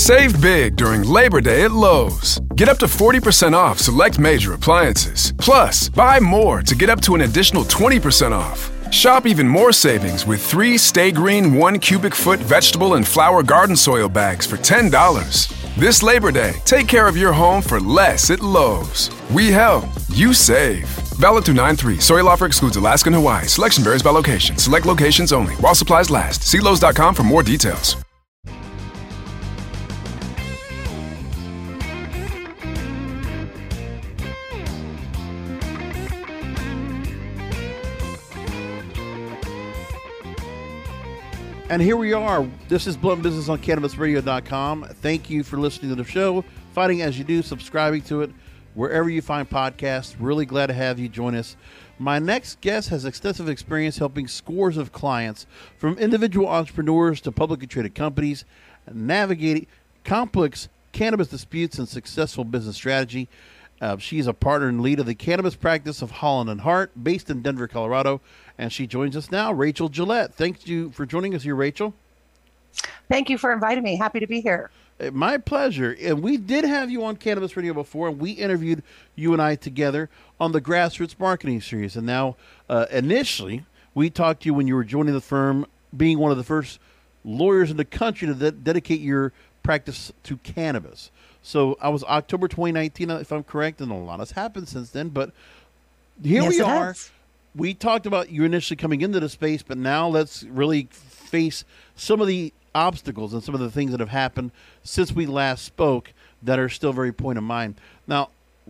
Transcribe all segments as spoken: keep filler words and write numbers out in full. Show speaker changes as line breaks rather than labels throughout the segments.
Save big during Labor Day at Lowe's. Get up to forty percent off select major appliances. Plus, buy more to get up to an additional twenty percent off. Shop even more savings with three Stay Green one cubic foot vegetable and flower garden soil bags for ten dollars. This Labor Day, take care of your home for less at Lowe's. We help, you save. Valid through nine three. Soil offer excludes Alaska and Hawaii. Selection varies by location. Select locations only. While supplies last. See Lowe's dot com for more details.
And here we are. This is Blunt Business on Cannabis Radio dot com. Thank you for listening to the show, finding as you do, subscribing to it, wherever you find podcasts. Really glad to have you join us. My next guest has extensive experience helping scores of clients, from individual entrepreneurs to publicly traded companies, navigate complex cannabis disputes and successful business strategy. Uh, she's a partner and lead of the cannabis practice of Holland and Hart, based in Denver, Colorado. And she joins us now, Rachel Gillette. Thank you for joining us here, Rachel.
Thank you for inviting me. Happy to be here.
My pleasure. And we did have you on Cannabis Radio before, and we interviewed you and I together on the Grassroots Marketing Series. And now, uh, initially, we talked to you when you were joining the firm, being one of the first lawyers in the country to de- dedicate your practice to cannabis. So I was October twenty nineteen, if I'm correct, and a lot has happened since then. But here
yes,
we are.
Has.
We talked about you initially coming into the space, but now let's really face some of the obstacles and some of the things that have happened since we last spoke that are still very point of mind. Now,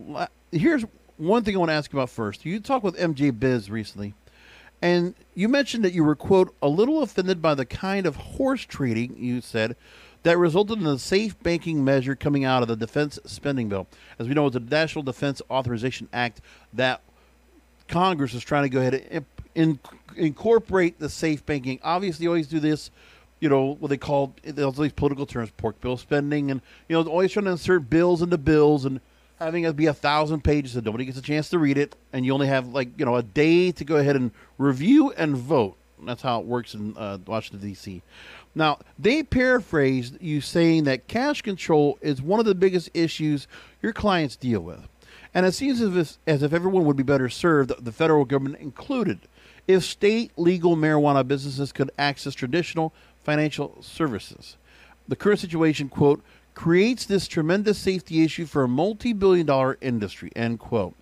here's one thing I want to ask you about first. You talked with M J Biz recently, and you mentioned that you were, quote, a little offended by the kind of horse trading, you said, that resulted in a safe banking measure coming out of the defense spending bill. As we know, it's the National Defense Authorization Act that Congress is trying to go ahead and in, incorporate the safe banking. Obviously, you always do this, you know, what they call, those these political terms, pork bill spending, and, you know, always trying to insert bills into bills and having it be a thousand pages so nobody gets a chance to read it, and you only have, like, you know, a day to go ahead and review and vote. That's how it works in uh, Washington, D C Now, they paraphrased you saying that cash control is one of the biggest issues your clients deal with. And it seems as if, as if everyone would be better served, the federal government included, if state legal marijuana businesses could access traditional financial services. The current situation, quote, creates this tremendous safety issue for a multi-billion dollar industry, end quote.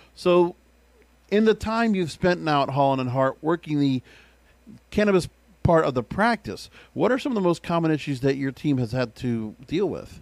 So in the time you've spent now at Holland and Hart working the cannabis part of the practice, what are some of the most common issues that your team has had to deal with?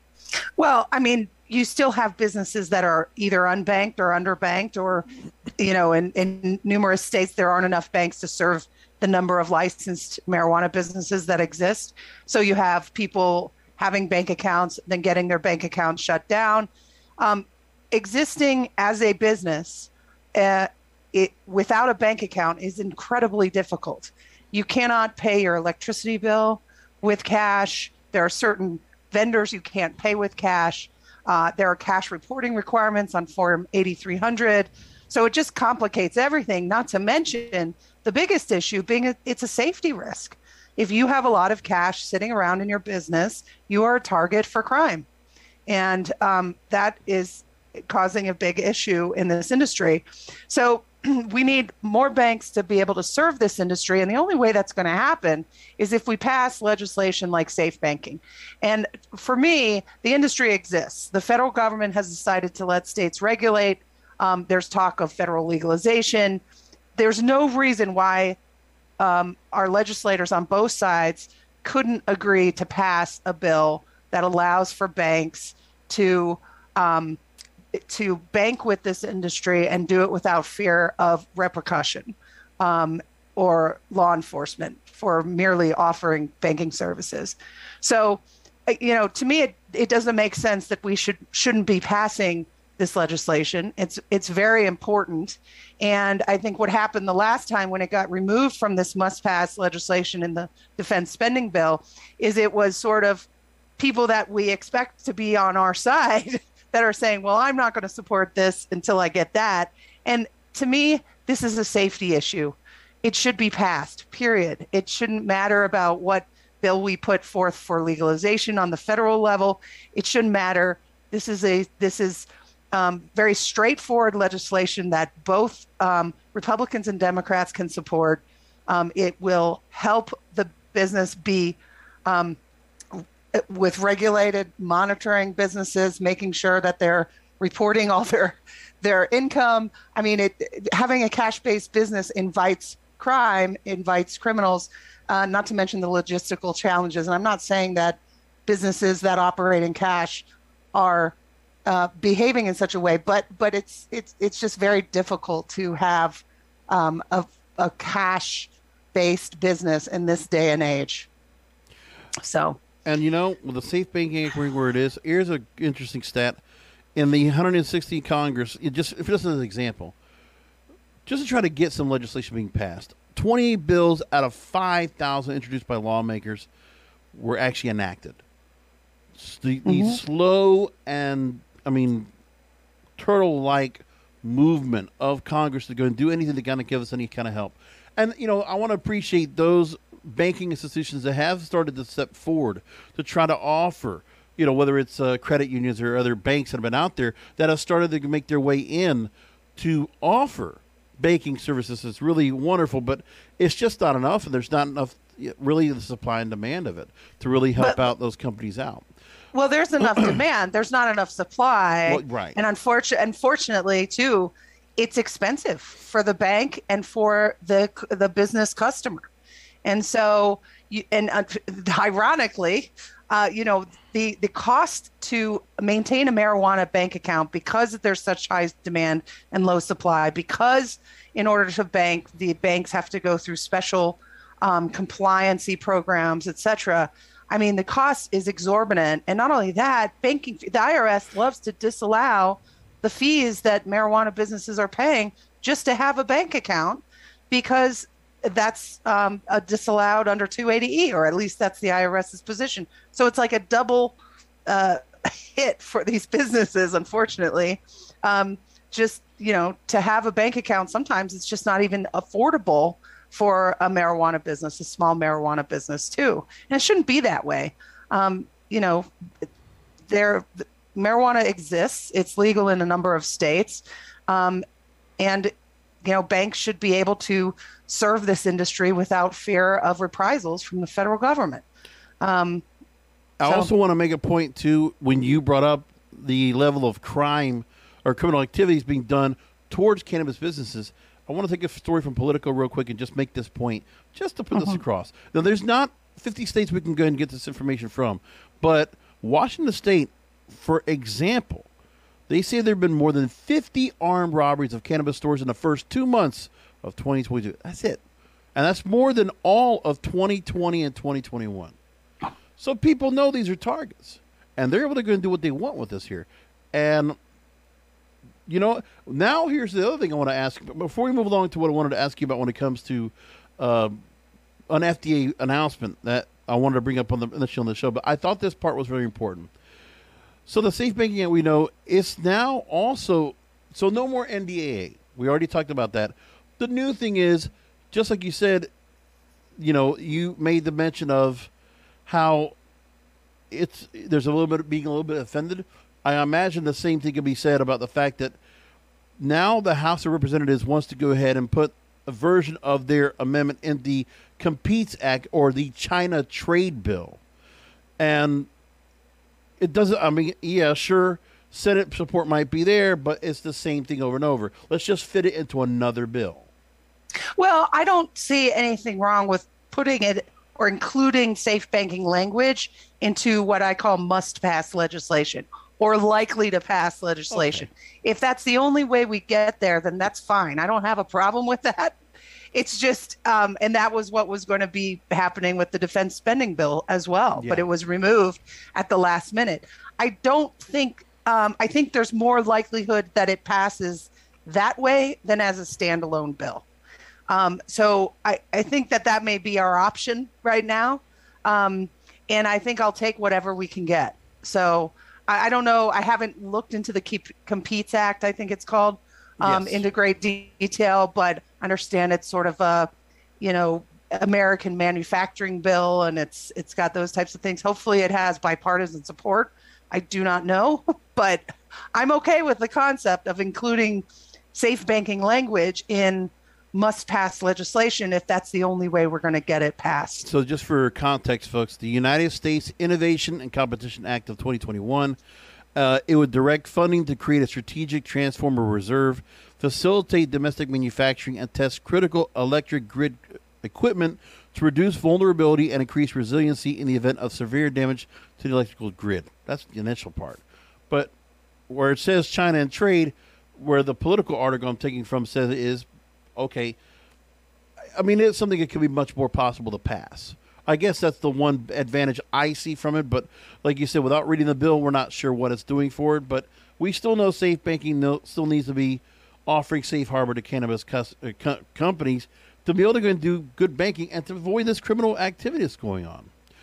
Well, I mean, you still have businesses that are either unbanked or underbanked, or, you know, in, in numerous states, there aren't enough banks to serve the number of licensed marijuana businesses that exist. So you have people having bank accounts, then getting their bank accounts shut down. Um, existing as a business uh, it, without a bank account is incredibly difficult. You cannot pay your electricity bill with cash. There are certain vendors you can't pay with cash. Uh, there are cash reporting requirements on Form eighty-three hundred. So it just complicates everything, not to mention the biggest issue being a, it's a safety risk. If you have a lot of cash sitting around in your business, you are a target for crime. And um, that is causing a big issue in this industry. So we need more banks to be able to serve this industry. And the only way that's going to happen is if we pass legislation like safe banking. And for me, the industry exists. The federal government has decided to let states regulate. Um, there's talk of federal legalization. There's no reason why um, our legislators on both sides couldn't agree to pass a bill that allows for banks to um, to bank with this industry and do it without fear of repercussion um, or law enforcement for merely offering banking services. So, you know, to me, it, it doesn't make sense that we should shouldn't be passing this legislation. It's it's very important. And I think what happened the last time when it got removed from this must-pass legislation in the defense spending bill is it was sort of people that we expect to be on our side that are saying, well, I'm not going to support this until I get that. And to me, this is a safety issue. It should be passed, period. It shouldn't matter about what bill we put forth for legalization on the federal level. It shouldn't matter. This is a this is um, very straightforward legislation that both um, Republicans and Democrats can support. Um, it will help the business be um, with regulated monitoring businesses, making sure that they're reporting all their their income. I mean, it having a cash-based business invites crime, invites criminals, uh, not to mention the logistical challenges. And I'm not saying that businesses that operate in cash are uh, behaving in such a way, but but it's it's it's just very difficult to have um, a, a cash-based business in this day and age. So,
and you know, with the Safe Banking Act where it is, here's an interesting stat. In the one hundred sixteenth Congress, it just if just as an example, just to try to get some legislation being passed, twenty bills out of five thousand introduced by lawmakers were actually enacted. The, the mm-hmm. slow and, I mean, turtle-like movement of Congress to go and do anything to kind of give us any kind of help. And, you know, I want to appreciate those banking institutions that have started to step forward to try to offer, you know, whether it's uh, credit unions or other banks that have been out there that have started to make their way in to offer banking services. It's really wonderful, but it's just not enough, and there's not enough, really, the supply and demand of it to really help but, out those companies out.
Well, there's enough demand. There's not enough supply.
Well, right.
And unfortunately, unfortunately, too, it's expensive for the bank and for the the business customer. And so, you, and uh, ironically, uh, you know, the, the cost to maintain a marijuana bank account, because there's such high demand and low supply, because in order to bank, the banks have to go through special um, compliancy programs, et cetera. I mean, the cost is exorbitant. And not only that, banking, the I R S loves to disallow the fees that marijuana businesses are paying just to have a bank account, because that's um, a disallowed under two eighty E, or at least that's the IRS's position. So it's like a double uh, hit for these businesses, unfortunately. Um, just, you know, to have a bank account, sometimes it's just not even affordable for a marijuana business, a small marijuana business too. And it shouldn't be that way. Um, you know, there, marijuana exists. It's legal in a number of states. Um, and, you know, banks should be able to serve this industry without fear of reprisals from the federal government. Um,
I
so.
also want to make a point, too, when you brought up the level of crime or criminal activities being done towards cannabis businesses. I want to take a story from Politico real quick and just make this point, just to put uh-huh. this across. Now, there's not fifty states we can go and get this information from, but Washington State, for example, they say there have been more than fifty armed robberies of cannabis stores in the first two months of twenty twenty-two. That's it. And that's more than all of twenty twenty and twenty twenty-one. So people know these are targets, and they're able to go and do what they want with this here. And, you know, now here's the other thing I want to ask. Before we move along to what I wanted to ask you about when it comes to uh, an F D A announcement that I wanted to bring up on the, on the show, but I thought this part was very important. So the Safe Banking Act, we know, is now also, so no more N D A A. We already talked about that. The new thing is, just like you said, you know, you made the mention of how it's there's a little bit of being a little bit offended. I imagine the same thing can be said about the fact that now the House of Representatives wants to go ahead and put a version of their amendment in the Competes Act, or the China Trade Bill. And it doesn't, I mean, yeah, sure, Senate support might be there, but it's the same thing over and over. Let's just fit it into another bill.
Well, I don't see anything wrong with putting it or including safe banking language into what I call must-pass legislation, or likely to pass legislation. Okay. If that's the only way we get there, then that's fine. I don't have a problem with that. It's just, um, and that was what was going to be happening with the defense spending bill as well, yeah. But it was removed at the last minute. I don't think, um, I think there's more likelihood that it passes that way than as a standalone bill. Um, so I, I think that that may be our option right now. Um, and I think I'll take whatever we can get. So I, I don't know. I haven't looked into the Keep, Competes Act, I think it's called, um, yes. into great de- detail, but understand it's sort of a, you know, American manufacturing bill, and it's it's got those types of things. Hopefully it has bipartisan support. I do not know, but I'm okay with the concept of including safe banking language in must-pass legislation if that's the only way we're going to get it passed.
So just for context, folks, the United States Innovation and Competition Act of twenty twenty-one, uh, it would direct funding to create a strategic transformer reserve, facilitate domestic manufacturing, and test critical electric grid equipment to reduce vulnerability and increase resiliency in the event of severe damage to the electrical grid. That's the initial part. But where it says China and trade, where the political article I'm taking from says it is, okay, I mean, it's something that could be much more possible to pass. I guess that's the one advantage I see from it. But like you said, without reading the bill, we're not sure what it's doing for it. But we still know safe banking no, still needs to be offering safe harbor to cannabis cus- uh, co- companies to be able to go and do good banking and to avoid this criminal activity that's going on.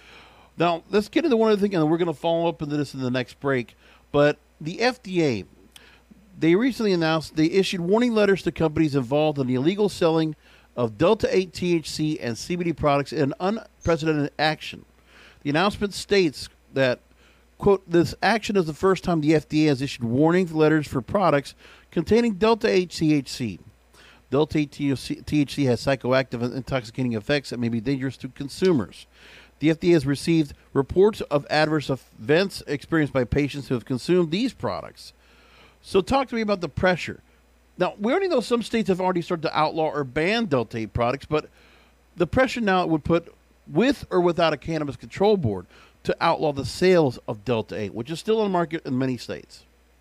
Now, let's get into one other thing, and we're going to follow up into this in the next break. But the F D A, they recently announced they issued warning letters to companies involved in the illegal selling of Delta eight T H C and C B D products in an unprecedented action. The announcement states that, quote, this action is the first time the F D A has issued warning letters for products containing Delta eight T H C. Delta eight T H C has psychoactive and intoxicating effects that may be dangerous to consumers. The F D A has received reports of adverse events experienced by patients who have consumed these products. So talk to me about the pressure. Now, we already know some states have already started to outlaw or ban Delta eight products, but the pressure now it would put, with or without a cannabis control board, to outlaw the sales of Delta eight, which is still on the market in many states.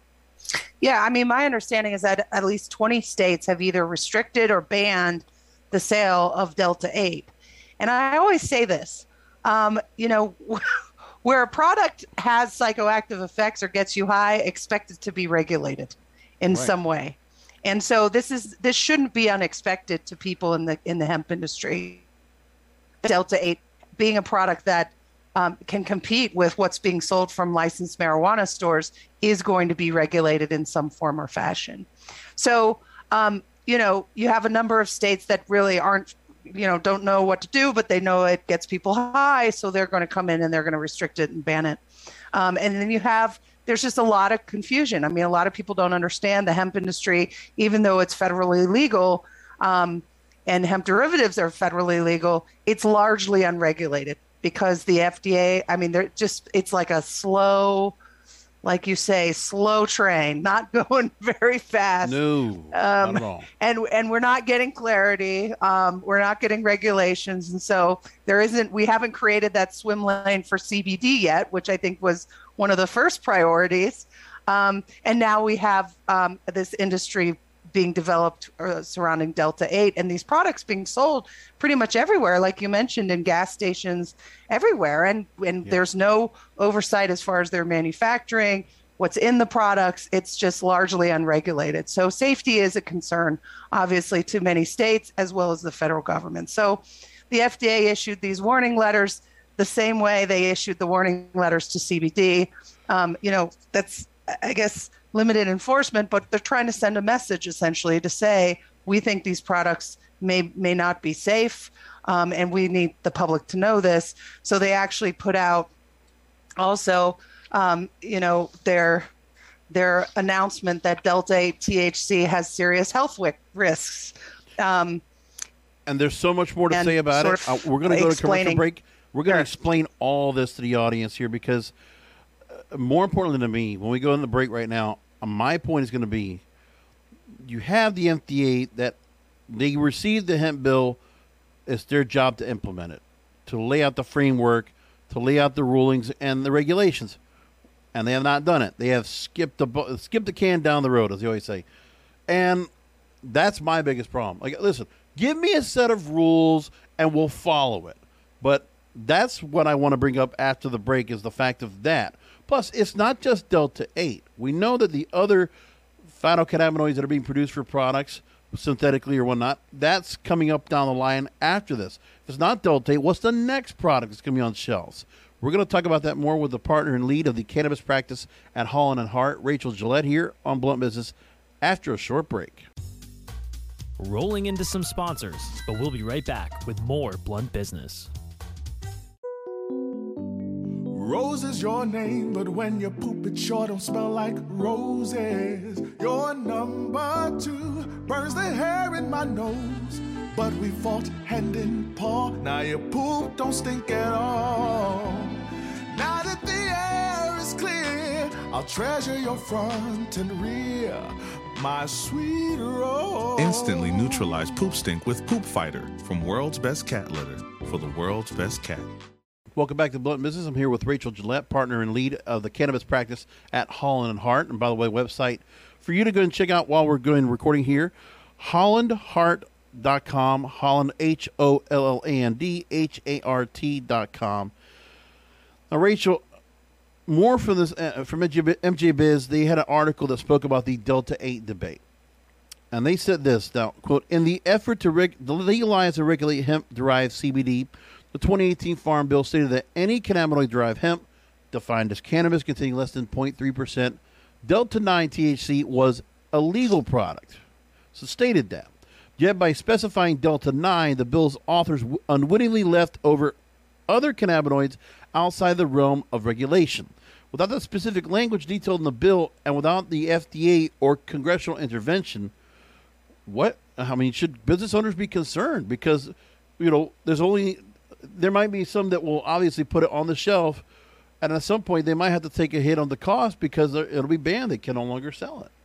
Yeah, I mean, my understanding is that at least twenty states have either restricted or banned the sale of Delta eight. And I always say this, um, you know, where a product has psychoactive effects or gets you high, expect it to be regulated in right. some way. And so this is this shouldn't be unexpected to people in the in the hemp industry. Delta eight being a product that um, can compete with what's being sold from licensed marijuana stores is going to be regulated in some form or fashion. So, um, you know, you have a number of states that really aren't, you know, don't know what to do, but they know it gets people high. So they're going to come in and they're going to restrict it and ban it. Um, and then you have, there's just a lot of confusion. I mean, a lot of people don't understand the hemp industry, even though it's federally legal, um, and hemp derivatives are federally legal, it's largely unregulated because the F D A, I mean, they're just, it's like a slow, like you say, slow train, not going very fast.
No,
um,
not at all.
And, and we're not getting clarity. Um, we're not getting regulations. And so there isn't, we haven't created that swim lane for C B D yet, which I think was one of the first priorities. Um, and now we have um, this industry being developed uh, surrounding Delta eight and these products being sold pretty much everywhere, like you mentioned, in gas stations everywhere. And, and yeah. there's no oversight as far as their manufacturing, what's in the products. It's just largely unregulated. So safety is a concern, obviously, to many states as well as the federal government. So the F D A issued these warning letters the same way they issued the warning letters to C B D. Um, you know, that's, I guess, limited enforcement, but they're trying to send a message essentially to say, we think these products may may not be safe, um, and we need the public to know this. So they actually put out also, um, you know, their their announcement that Delta eight T H C has serious health w- risks. Um,
and there's so much more to say about it. Uh, we're going to go to commercial break. We're going to sure. explain all this to the audience here because uh, more importantly to me, when we go in the break right now, uh, my point is going to be you have the F D A that they received the hemp bill. It's their job to implement it, to lay out the framework, to lay out the rulings and the regulations. And they have not done it. They have skipped the, skipped the can down the road, as they always say. And that's my biggest problem. Like, listen, give me a set of rules and we'll follow it. But that's what I want to bring up after the break is the fact of that. Plus, it's not just Delta eight. We know that the other phytocannabinoids that are being produced for products, synthetically or whatnot, that's coming up down the line after this. If it's not Delta eight, what's the next product that's going to be on shelves? We're going to talk about that more with the partner and lead of the cannabis practice at Holland and Hart, Rachel Gillette, here on Blunt Business after a short break.
rolling into some sponsors, but we'll be right back with more Blunt Business.
Rose is your name, but when you poop it sure don't smell like roses. Your number two burns the hair in my nose, but we fought hand in paw. Now your poop don't stink at all. Now that the air is clear, I'll treasure your front and rear, my sweet Rose.
Instantly neutralize poop stink with Poop Fighter from World's Best Cat Litter for the world's best cat.
Welcome back to Blunt Business. I'm here with Rachel Gillette, partner and lead of the cannabis practice at Holland and Hart. And by the way, website for you to go and check out while we're going recording here, holland hart dot com, Holland, H O L L A N D, H A R T dot com. Now, Rachel, more from this uh, from M J Biz, they had an article that spoke about the Delta eight debate. And they said this, now, quote, in the effort to reg- legalize and regulate hemp-derived C B D, the twenty eighteen Farm Bill stated that any cannabinoid-derived hemp, defined as cannabis containing less than zero point three percent Delta nine T H C, was a legal product. So stated that. Yet by specifying Delta nine, the bill's authors w- unwittingly left over other cannabinoids outside the realm of regulation. Without the specific language detailed in the bill and without the F D A or congressional intervention, what, I mean, should business owners be concerned? Because, you know, there's only... there might be some that will obviously put it on the shelf, and at some point they might have to take a hit on the cost because it'll be banned. They can no longer sell it.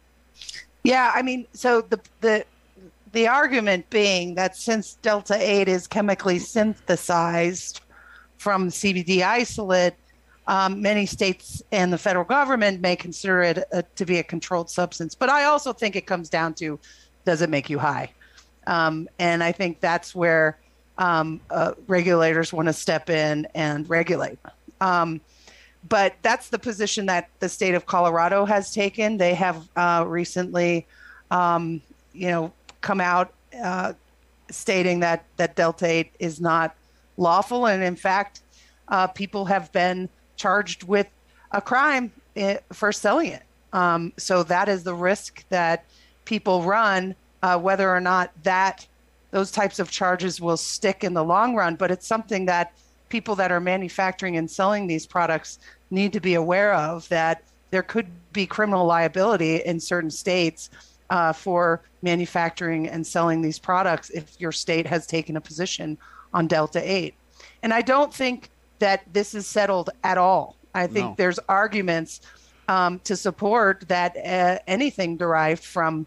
Yeah, I mean, so the the the argument being that since Delta eight is chemically synthesized from C B D isolate, um, many states and the federal government may consider it a, to be a controlled substance. But I also think it comes down to, does it make you high? Um, and I think that's where Um, uh, regulators want to step in and regulate. Um, but that's the position that the state of Colorado has taken. They have uh, recently, um, you know, come out uh, stating that, that Delta eight is not lawful. And in fact, uh, people have been charged with a crime I- for selling it. Um, so that is the risk that people run, uh, whether or not that those types of charges will stick in the long run, but it's something that people that are manufacturing and selling these products need to be aware of, that there could be criminal liability in certain states uh, for manufacturing and selling these products if your state has taken a position on Delta eight. And I don't think that this is settled at all. I think
No.
there's arguments um, to support that uh, anything derived from,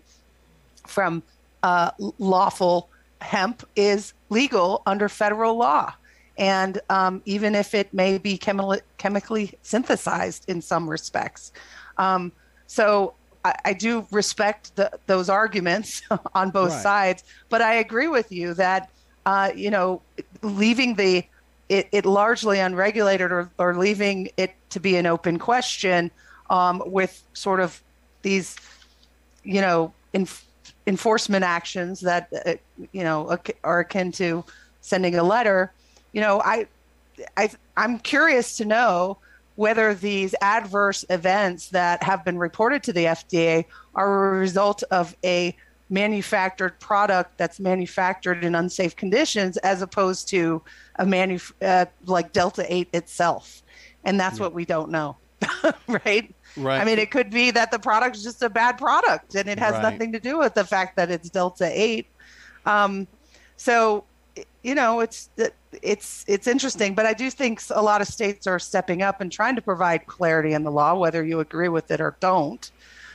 from uh, lawful hemp is legal under federal law. And um, even if it may be chemi- chemically synthesized in some respects. Um, so I, I do respect the, those arguments on both
Right.
sides, but I agree with you that, uh, you know, leaving the it, it largely unregulated or, or leaving it to be an open question um, with sort of these, you know, in enforcement actions that, uh, you know, are akin to sending a letter, you know, I, I, I'm curious to know whether these adverse events that have been reported to the F D A are a result of a manufactured product that's manufactured in unsafe conditions as opposed to a manu- uh, like Delta eight itself. And that's yeah. what we don't know, right?
Right.
I mean, it could be that the product is just a bad product and it has
right.
nothing to do with the fact that it's Delta eight. Um, so, you know, it's it's it's interesting, but I do think a lot of states are stepping up and trying to provide clarity in the law, whether you agree with it or don't.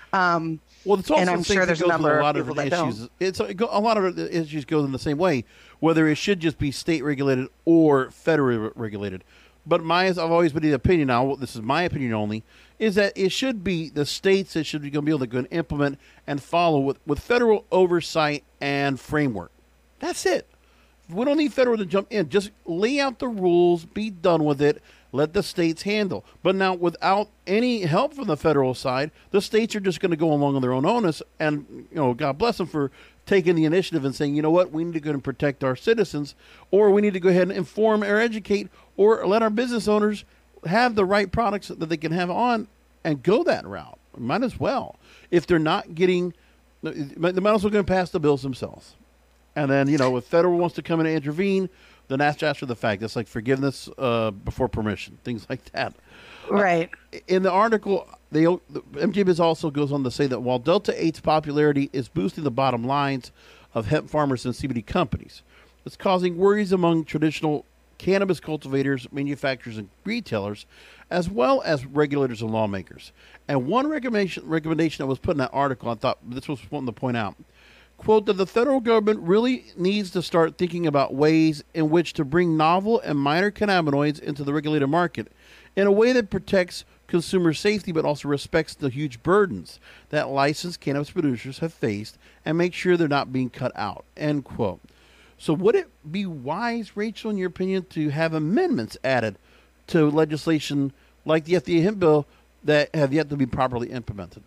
Um,
well, it's also
and I'm sure there's a number
a lot
of people
of
that
issues.
don't.
It's a, a lot of the issues go in the same way, whether it should just be state regulated or federally regulated. But my, I've always been the opinion now, this is my opinion only, is that it should be the states that should be going to be able to go and implement and follow with, with federal oversight and framework. That's it. We don't need federal to jump in. Just lay out the rules, be done with it, let the states handle. But now, without any help from the federal side, the states are just going to go along on their own onus. And, you know, God bless them for taking the initiative and saying, you know what, we need to go and protect our citizens, or we need to go ahead and inform or educate, or let our business owners have the right products that they can have on and go that route. Might as well. If they're not getting They might as well go and pass the bills themselves. And then, you know, if federal wants to come in and intervene, then that's after the fact. That's like forgiveness uh, before permission, things like that.
Right.
Uh, in the article, they, the M J Biz also goes on to say that while Delta eight's popularity is boosting the bottom lines of hemp farmers and C B D companies, it's causing worries among traditional cannabis cultivators, manufacturers, and retailers, as well as regulators and lawmakers. And one recommendation, recommendation that was put in that article, I thought this was something to point out, quote, that the federal government really needs to start thinking about ways in which to bring novel and minor cannabinoids into the regulated market in a way that protects consumer safety but also respects the huge burdens that licensed cannabis producers have faced and make sure they're not being cut out, end quote. So would it be wise, Rachel, in your opinion, to have amendments added to legislation like the F D A hemp bill that have yet to be properly implemented?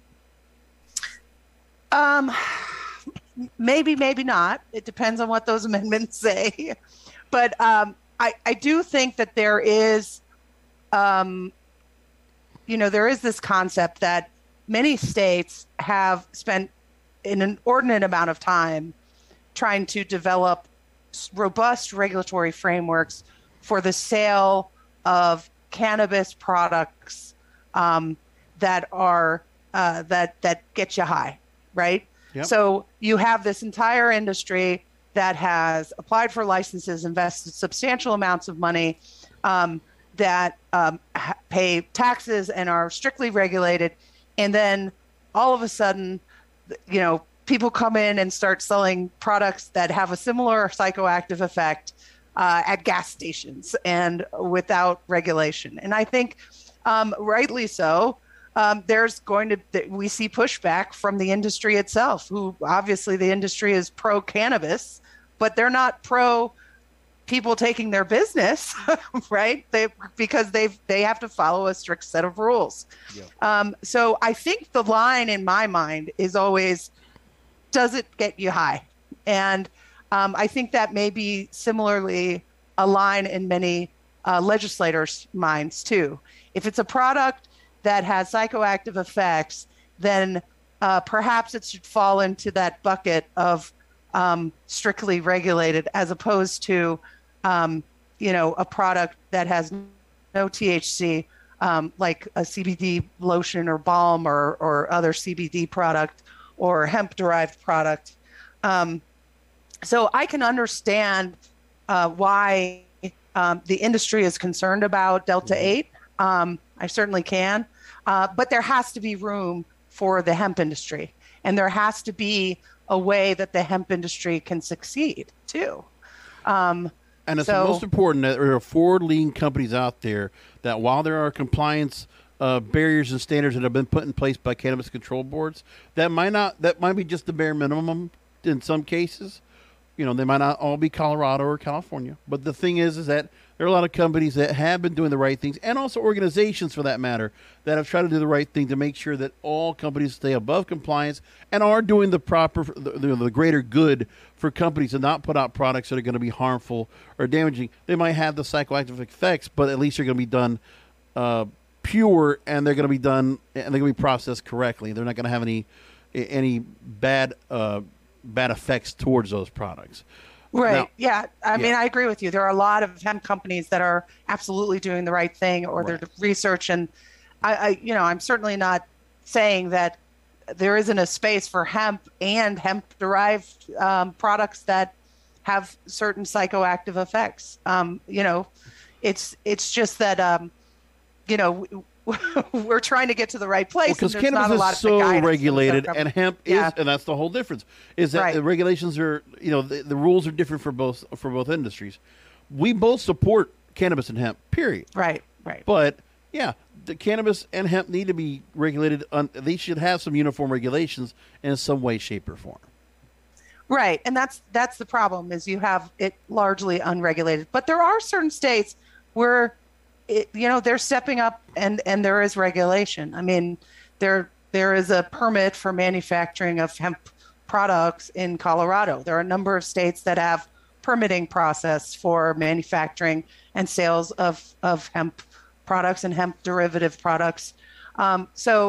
Um, maybe, maybe not. It depends on what those amendments say. But um, I, I do think that there is, um, you know, there is this concept that many states have spent an inordinate amount of time trying to develop robust regulatory frameworks for the sale of cannabis products um, that are uh, that that get you high, right? Yep. So you have this entire industry that has applied for licenses, invested substantial amounts of money, um, that um, ha- pay taxes and are strictly regulated, and then all of a sudden, you know, people come in and start selling products that have a similar psychoactive effect uh, at gas stations and without regulation. And I think, um, rightly so, um, there's going to, we see pushback from the industry itself, who obviously the industry is pro-cannabis, but they're not pro people taking their business, right? They, because they've, they have to follow a strict set of rules. Yeah. Um, so I think the line in my mind is always, does it get you high? And um, I think that may be similarly a line in many uh, legislators' minds too. If it's a product that has psychoactive effects, then uh, perhaps it should fall into that bucket of um, strictly regulated, as opposed to, um, you know, a product that has no T H C, um, like a C B D lotion or balm or or other C B D product, or hemp-derived product. Um, so I can understand uh, why um, the industry is concerned about Delta eight. Um, I certainly can. Uh, but there has to be room for the hemp industry. And there has to be a way that the hemp industry can succeed, too. Um,
and it's
so,
the most important that there are forward-leaning companies out there that, while there are compliance Uh, barriers and standards that have been put in place by cannabis control boards, that might not that might be just the bare minimum in some cases. You know, they might not all be Colorado or California. But the thing is, is that there are a lot of companies that have been doing the right things, and also organizations, for that matter, that have tried to do the right thing to make sure that all companies stay above compliance and are doing the proper, the, the greater good for companies to not put out products that are going to be harmful or damaging. They might have the psychoactive effects, but at least they're going to be done uh, pure, and they're going to be done, and they're going to be processed correctly. They're not going to have any any bad uh, bad effects towards those products.
Right.
Now,
yeah. I
yeah.
mean, I agree with you. There are a lot of hemp companies that are absolutely doing the right thing, or
Right.
their research. And I, I, you know, I'm certainly not saying that there isn't a space for hemp and hemp-derived um, products that have certain psychoactive effects. Um, you know, it's it's just that, um, you know, we're trying to get to the right place.
Because
and there's not a
cannabis
lot
is
of
so
guidance
regulated,
from-
and hemp
Yeah.
is, and that's the whole difference. Is that
Right.
the regulations are, you know, the, the rules are different for both for both industries. We both support cannabis and hemp, period.
Right. Right.
But yeah, the cannabis and hemp need to be regulated. On, they should have some uniform regulations in some way, shape, or form.
Right. And that's that's the problem, is you have it largely unregulated. But there are certain states where, it, you know, they're stepping up and, and there is regulation. I mean, there there is a permit for manufacturing of hemp products in Colorado. There are a number of states that have permitting process for manufacturing and sales of, of hemp products and hemp derivative products. Um, so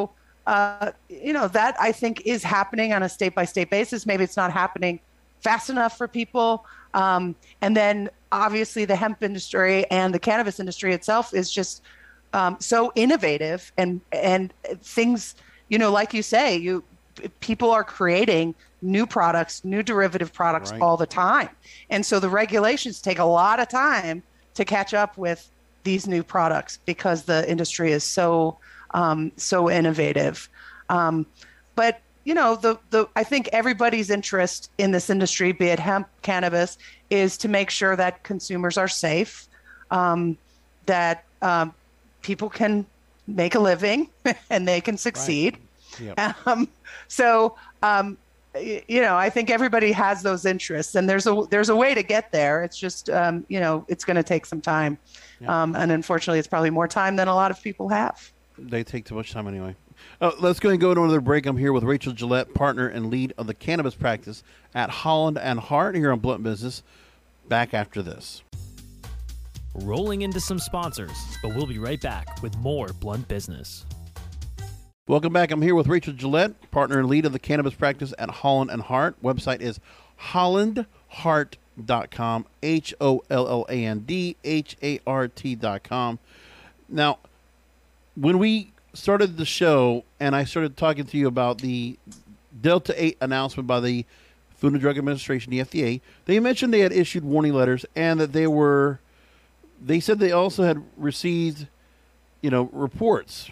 uh, you know, that I think is happening on a state by state basis. Maybe it's not happening fast enough for people. Um, and then obviously the hemp industry and the cannabis industry itself is just um, so innovative, and and things, you know, like you say, you people are creating new products, new derivative products
Right.
all the time. And so the regulations take a lot of time to catch up with these new products because the industry is so um, so innovative. Um, but you know, the the I think everybody's interest in this industry, be it hemp, cannabis, is to make sure that consumers are safe, um, that um, people can make a living and they can succeed.
Yep.
Um, so, um, y- you know, I think everybody has those interests, and there's a there's a way to get there. It's just, um, you know, it's going to take some time,
Yeah.
um, and unfortunately, it's probably more time than a lot of people have.
They take too much time anyway. Uh, let's go and go to another break. I'm here with Rachel Gillette, partner and lead of the cannabis practice at Holland and Hart here on Blunt Business. Back after this.
Rolling into some sponsors, but we'll be right back with more Blunt Business.
Welcome back. I'm here with Rachel Gillette, partner and lead of the cannabis practice at Holland and Hart. Website is holland hart dot com, H O L L A N D H A R T dot com. Now, when we started the show and I started talking to you about the Delta eight announcement by the Food and Drug Administration, the F D A, they mentioned they had issued warning letters and that they were, they said they also had received, you know, reports.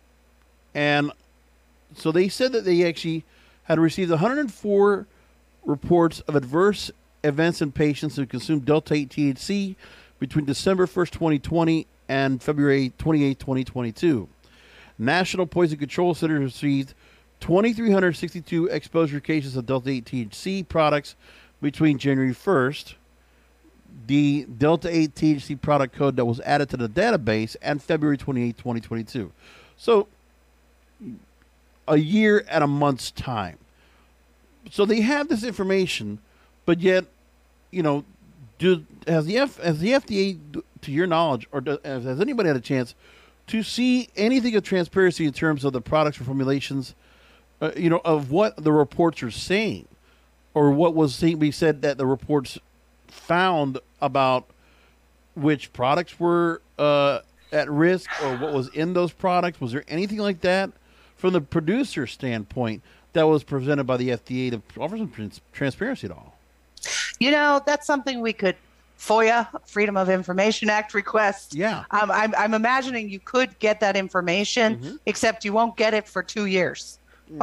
And so they said that they actually had received one hundred four reports of adverse events in patients who consumed Delta eight T H C between December first, twenty twenty and February twenty-eighth, twenty twenty-two. National Poison Control Center received two thousand three hundred sixty-two exposure cases of Delta eight T H C products between January first, the Delta eight T H C product code that was added to the database, and February twenty-eighth, twenty twenty-two. So a year and a month's time. So they have this information, but yet, you know, do has the F has the F D A, to your knowledge, or does, has anybody had a chance to see anything of transparency in terms of the products or formulations, uh, you know, of what the reports are saying, or what was being said that the reports found about which products were uh, at risk, or what was in those products? Was there anything like that from the producer standpoint that was presented by the F D A to offer some trans- transparency at all?
You know, that's something we could FOIA, Freedom of Information Act request.
Yeah.
Um, I'm, I'm imagining you could get that information,
Mm-hmm.
except you won't get it for two years.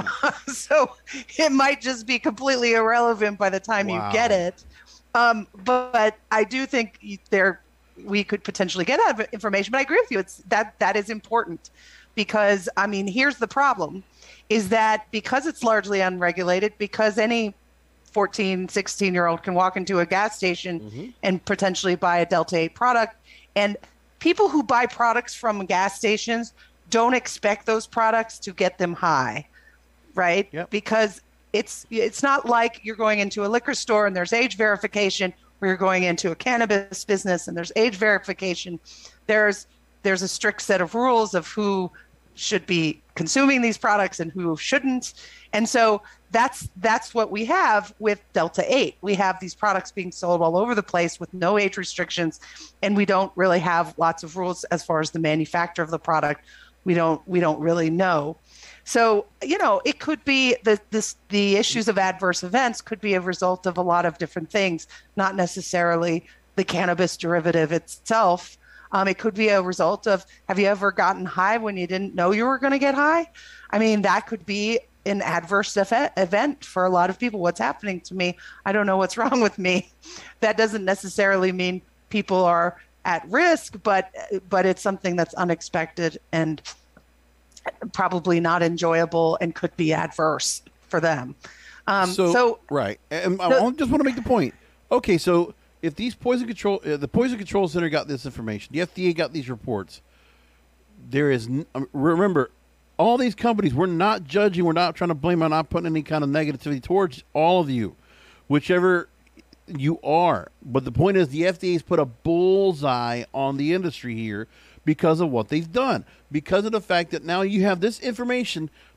So it might just be completely irrelevant by the time
Wow.
you get it. Um, but I do think y- there we could potentially get that information. But I agree with you. It's that that is important because, I mean, here's the problem is that because it's largely unregulated, because any fourteen, sixteen year old can walk into a gas station
Mm-hmm.
and potentially buy a Delta eight product. And people who buy products from gas stations don't expect those products to get them high, right?
Yep.
Because it's it's not like you're going into a liquor store and there's age verification, or you're going into a cannabis business and there's age verification. There's there's a strict set of rules of who should be consuming these products and who shouldn't. And so that's that's what we have with Delta eight. We have these products being sold all over the place with no age restrictions, and we don't really have lots of rules as far as the manufacturer of the product. We don't we don't really know. So, you know, it could be the this the issues of adverse events could be a result of a lot of different things, not necessarily the cannabis derivative itself. Um, it could be a result of, have you ever gotten high when you didn't know you were going to get high? I mean, that could be an adverse effect, event for a lot of people. What's happening to me? I don't know what's wrong with me. That doesn't necessarily mean people are at risk, but but it's something that's unexpected and probably not enjoyable and could be adverse for them. Um,
so,
so
right, and I
so-
I just want to make the point. Okay, so if these poison control, uh, the Poison Control Center got this information, the F D A got these reports. There is n- um, remember, all these companies. We're not judging. We're not trying to blame. I'm not putting any kind of negativity towards all of you, whichever you are. But the point is, the F D A's put a bullseye on the industry here because of what they've done, because of the fact that now you have this information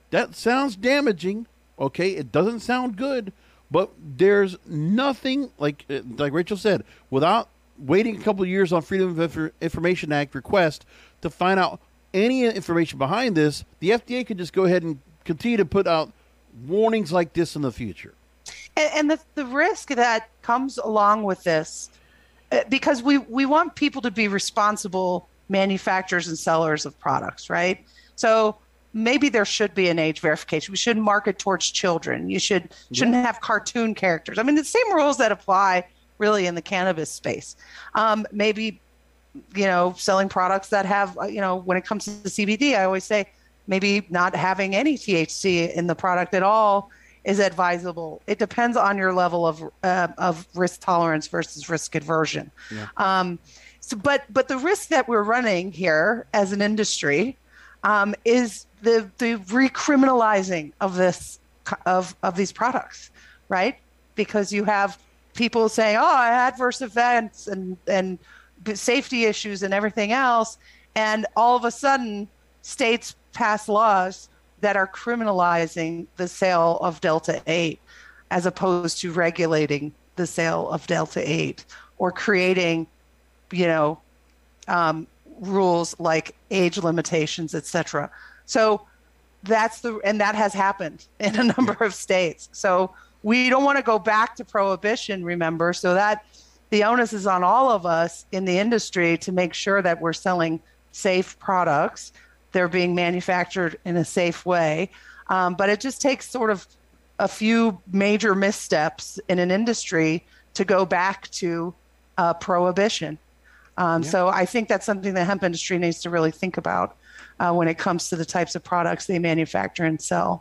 That sounds damaging. Okay, it doesn't sound good, but there's nothing like like Rachel said, without waiting a couple of years on Freedom of Information Act request to find out any information behind this, the F D A could just go ahead and continue to put out warnings like this in the future.
And, and the the risk that comes along with this, because we we want people to be responsible manufacturers and sellers of products, right? So maybe there should be an age verification. We shouldn't market towards children. You should shouldn't yeah. have cartoon characters. I mean, the same rules that apply really in the cannabis space. Um, maybe, you know, selling products that have, you know, when it comes to the C B D, I always say maybe not having any T H C in the product at all is advisable. It depends on your level of uh, of risk tolerance versus risk aversion. Yeah. Um, so, but but the risk that we're running here as an industry um, is the the recriminalizing of this of of these products, right? Because you have people saying, "Oh, adverse events and and safety issues and everything else," and all of a sudden, states pass laws that are criminalizing the sale of Delta eight, as opposed to regulating the sale of Delta eight or creating, you know, um, rules like age limitations, et cetera. So that's the and that has happened in a number of states. So we don't want to go back to prohibition, remember, so that the onus is on all of us in the industry to make sure that we're selling safe products. They're being manufactured in a safe way. Um, but it just takes sort of a few major missteps in an industry to go back to uh, prohibition. Um, yeah. So I think that's something the hemp industry needs to really think about uh, when it comes to the types of products they manufacture and sell.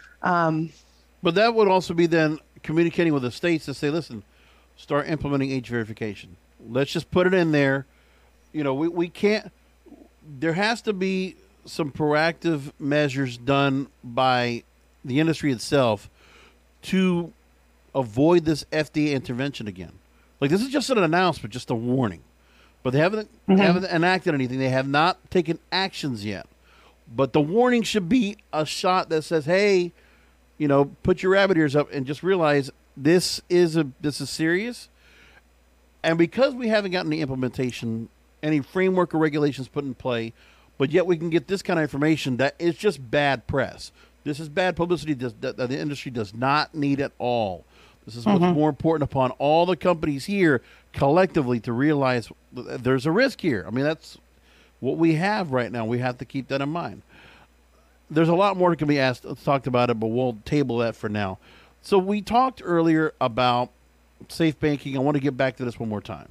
Um,
But that would also be then communicating with the states to say, listen, start implementing age verification. Let's just put it in there. You know, we, we can't, there has to be some proactive measures done by the industry itself to avoid this F D A intervention again. Like, this is just an announcement, just a warning. But they haven't, mm-hmm. they haven't enacted anything. They have not taken actions yet. But the warning should be a shot that says, hey, you know, put your rabbit ears up and just realize this is a this is serious. And because we haven't gotten the implementation, any framework or regulations put in play, but yet we can get this kind of information, that is just bad press. This is bad publicity that, that the industry does not need at all. This is what's mm-hmm. more important upon all the companies here collectively to realize there's a risk here. I mean, that's what we have right now. We have to keep that in mind. There's a lot more that can be asked, talked about it, but we'll table that for now. So we talked earlier about safe banking. I want to get back to this one more time.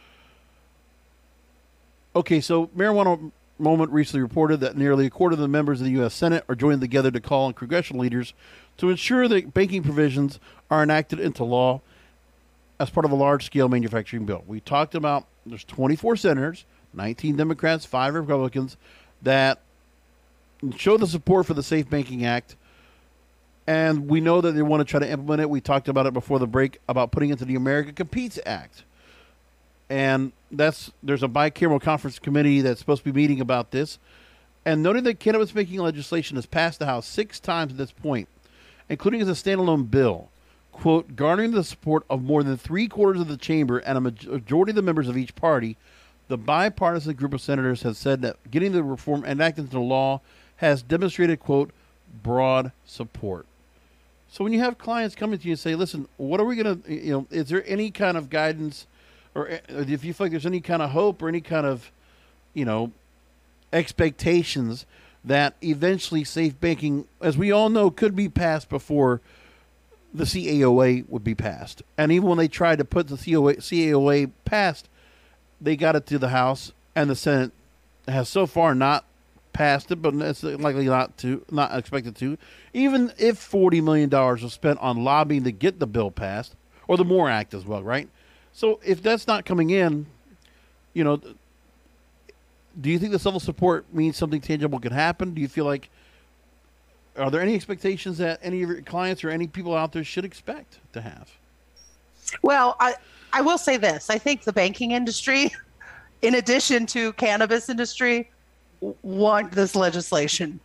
Okay, so Marijuana Moment recently reported that nearly a quarter of the members of the U S Senate are joining together to call on congressional leaders to ensure that banking provisions are enacted into law as part of a large-scale manufacturing bill. We talked about there's twenty-four senators, nineteen Democrats, five Republicans, that show the support for the Safe Banking Act, and we know that they want to try to implement it. We talked about it before the break about putting it into the America Competes Act. And that's there's a bicameral conference committee that's supposed to be meeting about this. And noting that cannabis banking legislation has passed the House six times at this point, including as a standalone bill, quote, garnering the support of more than three quarters of the chamber and a majority of the members of each party, the bipartisan group of senators has said that getting the reform enacted into law has demonstrated, quote, broad support. So when you have clients coming to you and say, listen, what are we going to, you know, is there any kind of guidance, or if you feel like there's any kind of hope or any kind of, you know, expectations that eventually safe banking, as we all know, could be passed before the C A O A would be passed. And even when they tried to put the C A O A passed, they got it to the House, and the Senate has so far not passed it, but it's likely not to, not expected to. Even if forty million dollars was spent on lobbying to get the bill passed, or the MORE Act as well, right? So if that's not coming in, you know, do you think this level of support means something tangible could happen? Do you feel like, are there any expectations that any of your clients or any people out there should expect to have?
Well, I, I will say this. I think the banking industry, in addition to cannabis industry, want this legislation.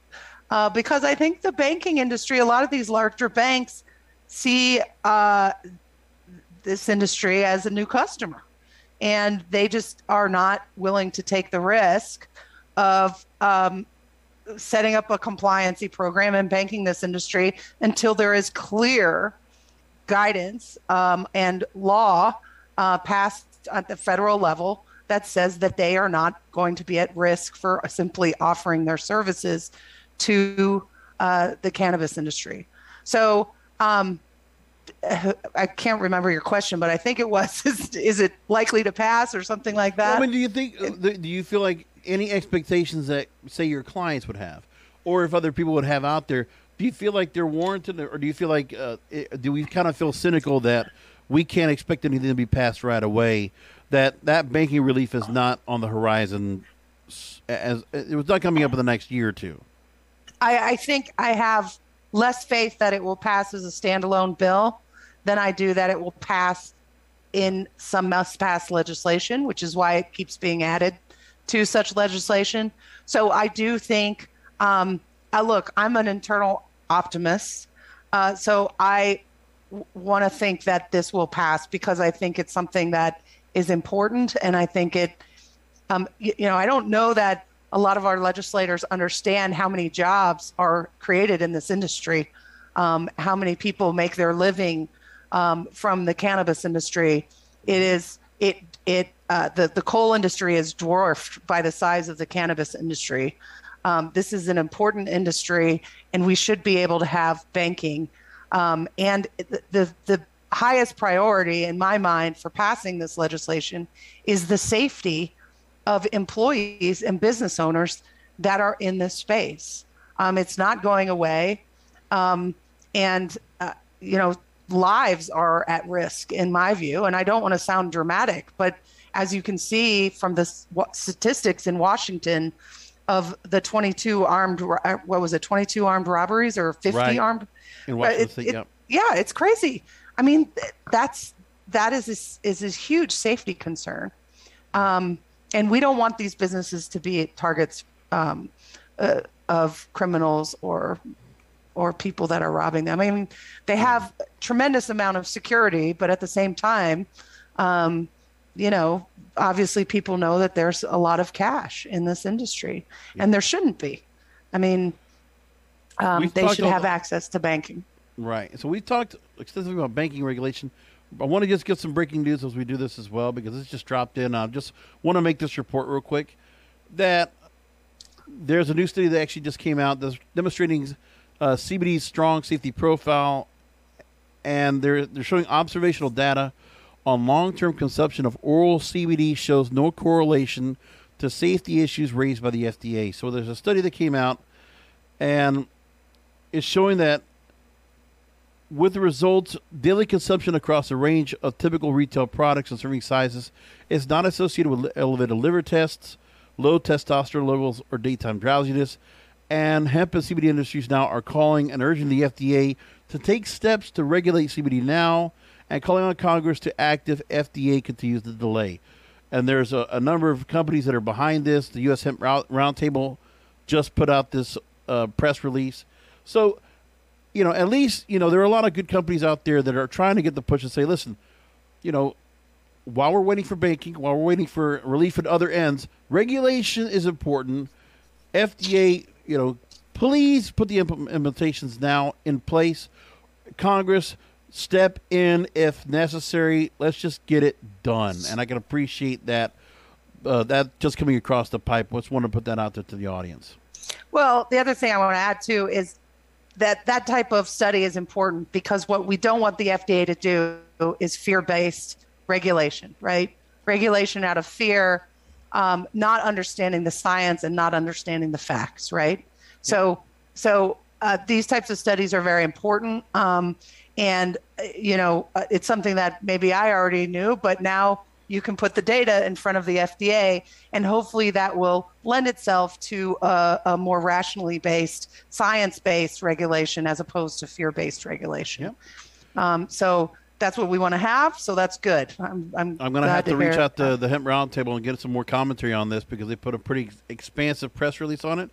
uh, because I think the banking industry, a lot of these larger banks see uh, this industry as a new customer, and they just are not willing to take the risk of um, setting up a compliancy program and banking this industry until there is clear guidance um, and law uh, passed at the federal level that says that they are not going to be at risk for simply offering their services to uh, the cannabis industry. So um, I can't remember your question, but I think it was, is, is it likely to pass or something like that?
I mean, do you think, do you feel like any expectations that, say, your clients would have, or if other people would have out there, do you feel like they're warranted, or do you feel like, uh, it, do we kind of feel cynical that we can't expect anything to be passed right away, that that banking relief is not on the horizon, as it was not coming up in the next year or two?
I, I think I have less faith that it will pass as a standalone bill than I do that it will pass in some must-pass legislation, which is why it keeps being added to such legislation. So I do think, um, uh, look, I'm an internal optimist. Uh, so I w- want to think that this will pass because I think it's something that is important. And I think it, um, you, you know, I don't know that a lot of our legislators understand how many jobs are created in this industry, um, how many people make their living um, from the cannabis industry. It is, it, it, Uh, the, the coal industry is dwarfed by the size of the cannabis industry. Um, this is an important industry, and we should be able to have banking. Um, and the, the, the highest priority in my mind for passing this legislation is the safety of employees and business owners that are in this space. Um, it's not going away. Um, and, uh, you know, lives are at risk in my view. And I don't want to sound dramatic, but as you can see from the statistics in Washington of the twenty-two armed, what was it, twenty-two armed robberies or fifty
right.
armed?
In Washington,
it, it,
yep.
Yeah, it's crazy. I mean, that's that is a, is a huge safety concern, um, and we don't want these businesses to be targets um, uh, of criminals or or people that are robbing them. I mean, they have a tremendous amount of security, but at the same time, um, you know, obviously people know that there's a lot of cash in this industry, and there shouldn't be. I mean, um, they should have access to banking.
Right. So we talked extensively about banking regulation. I want to just get some breaking news as we do this as well, because this just dropped in. I just want to make this report real quick that there's a new study that actually just came out that's demonstrating uh, C B D's strong safety profile, and they're they're showing observational data on long-term consumption of oral C B D shows no correlation to safety issues raised by the F D A. So there's a study that came out, and it's showing that with the results, daily consumption across a range of typical retail products and serving sizes is not associated with elevated liver tests, low testosterone levels, or daytime drowsiness. And hemp and C B D industries now are calling and urging the F D A to take steps to regulate C B D now, and calling on Congress to act if F D A continues to delay. And there's a, a number of companies that are behind this. The U S Hemp Roundtable just put out this uh, press release. So, you know, at least, you know, there are a lot of good companies out there that are trying to get the push and say, listen, you know, while we're waiting for banking, while we're waiting for relief at other ends, regulation is important. F D A, you know, please put the implementations now in place. Congress, step in if necessary. Let's just get it done. And I can appreciate that. Uh, that just coming across the pipe. Let's want to put that out there to the audience.
Well, the other thing I want to add too is that that type of study is important, because what we don't want the F D A to do is fear-based regulation, right? Regulation out of fear, um, not understanding the science and not understanding the facts, right? Yeah. So, so uh, these types of studies are very important. Um, and, uh, you know, uh, it's something that maybe I already knew, but now you can put the data in front of the F D A, and hopefully that will lend itself to a, a more rationally based, science-based regulation as opposed to fear-based regulation. Yeah. Um, so that's what we want to have. So that's good. I'm, I'm,
I'm going to have to reach out to the Hemp Roundtable and get some more commentary on this, because they put a pretty expansive press release on it.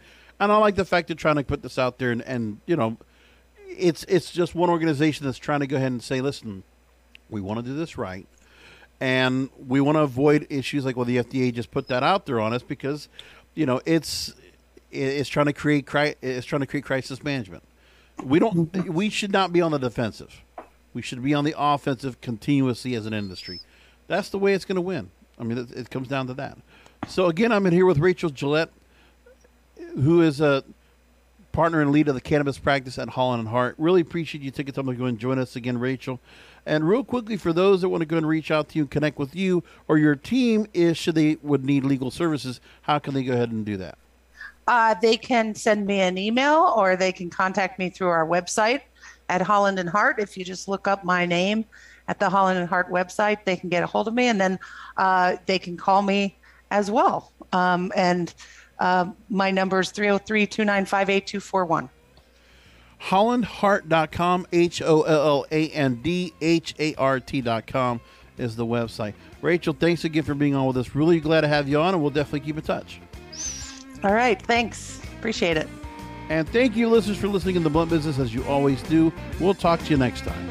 And I like the fact they're trying to put this out there, and, and you know, it's it's just one organization that's trying to go ahead and say, listen, we want to do this right, and we want to avoid issues like, well, the F D A just put that out there on us because, you know, it's it's trying to create cri- it's trying to create crisis management. We don't we should not be on the defensive. We should be on the offensive continuously as an industry. That's the way it's going to win. I mean, it, it comes down to that. So again, I'm in here with Rachel Gillette, who is a partner and lead of the cannabis practice at Holland and Hart. Really appreciate you taking time to go and join us again, Rachel. And real quickly, for those that want to go and reach out to you and connect with you or your team, is should they would need legal services, how can they go ahead and do that?
Uh, they can send me an email or they can contact me through our website at Holland and Hart. If you just look up my name at the Holland and Hart website, they can get a hold of me, and then uh, they can call me as well. Um, and uh, my number is three oh three, two nine five, eight two four one.
holland hart dot com, H O L L A N D H A R T dot com is the website. Rachel, thanks again for being on with us. Really glad to have you on, and we'll definitely keep in touch.
All right. Thanks. Appreciate it.
And thank you, listeners, for listening in the Blunt Business, as you always do. We'll talk to you next time.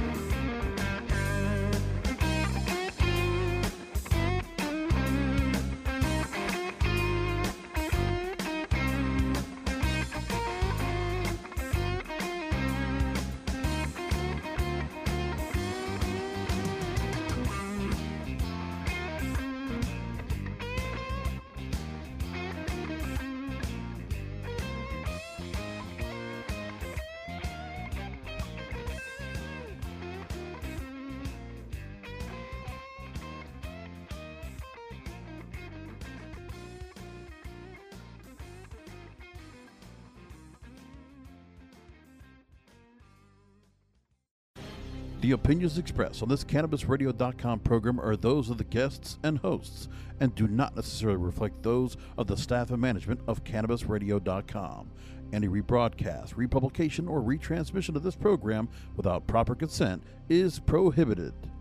The opinions expressed on this Cannabis Radio dot com program are those of the guests and hosts and do not necessarily reflect those of the staff and management of Cannabis Radio dot com. Any rebroadcast, republication, or retransmission of this program without proper consent is prohibited.